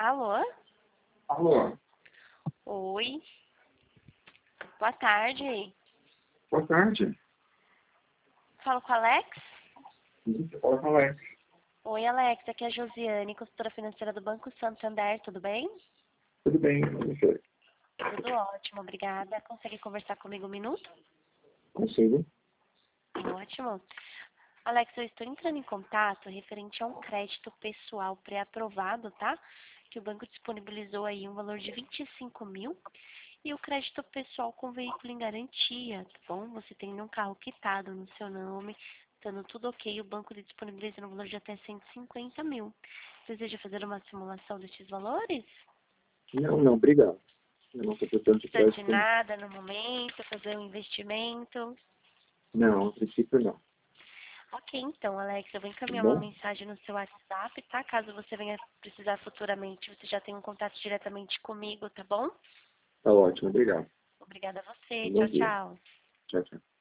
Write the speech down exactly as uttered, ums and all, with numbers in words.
Alô? Alô, Oi. Boa tarde. boa tarde. Falo com o Alex? Olá, Alex. Oi, Alex. Aqui é a Josiane, consultora financeira do Banco Santander. Tudo bem? Tudo bem, e você? Tudo ótimo, obrigada. Consegue conversar comigo um minuto? Consigo? Ótimo. Alex, eu estou entrando em contato referente a um crédito pessoal pré-aprovado, tá? Que o banco disponibilizou aí um valor de vinte e cinco mil. E o crédito pessoal com veículo em garantia, tá bom? Você tem um carro quitado no seu nome, estando tudo ok, o banco lhe disponibiliza um valor de até cento e cinquenta mil. Deseja fazer uma simulação destes valores? Não, não, obrigado. Eu não estou precisando Não de precisa de crédito. nada no momento, fazer um investimento. Não, a princípio não. Ok, então, Alex, eu vou Tá encaminhar uma bom? mensagem no seu WhatsApp, tá? Caso você venha precisar futuramente, você já tem um contato diretamente comigo, tá bom? Tá ótimo, obrigado. Obrigada a você. Bom Tchau, dia. tchau. Tchau, tchau.